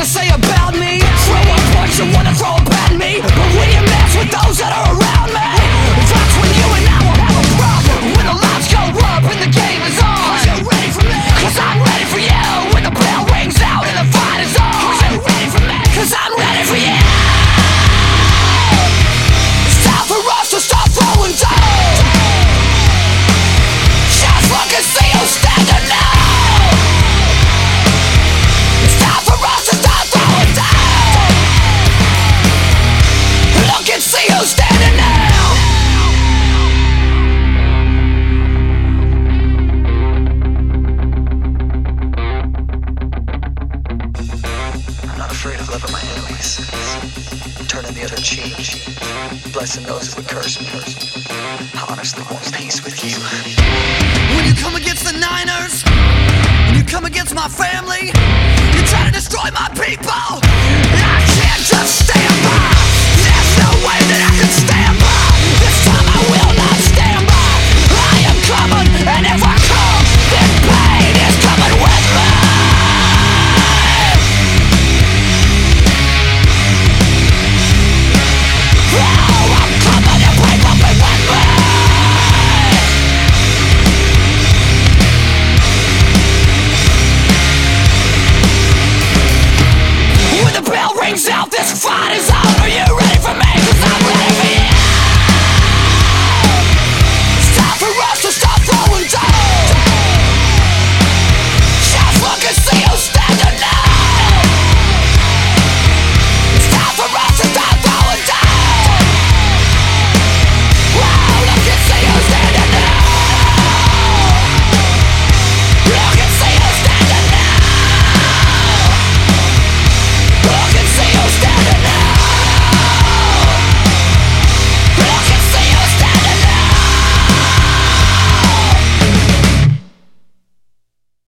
wanna say about me? Throw a punch and wanna throw a at me, but when you mess with those that are around me, that's when you and I will have a problem. When the lights go up and the game is on, are you ready for me? Cause I'm ready for you. When the bell rings out and the fight is on, are you ready for me? Cause I'm ready for you. It's time for us to start throwing down. Just look and see who's standing now. It's time for us to start throwing down. Look and see who's standing now. I'm not afraid of loving my enemies, turning the other cheek, blessing those who would curse me. I honestly want peace with you. When you come against the Niners, when you come against my family, you try to destroy my people. I can't just stand by. There's no way that I can stand by. This time I will not stand by. I am coming, and if I come, then pain is coming with me. Oh, I'm coming, and pain will be with me. When the bell rings out, this fight is over. You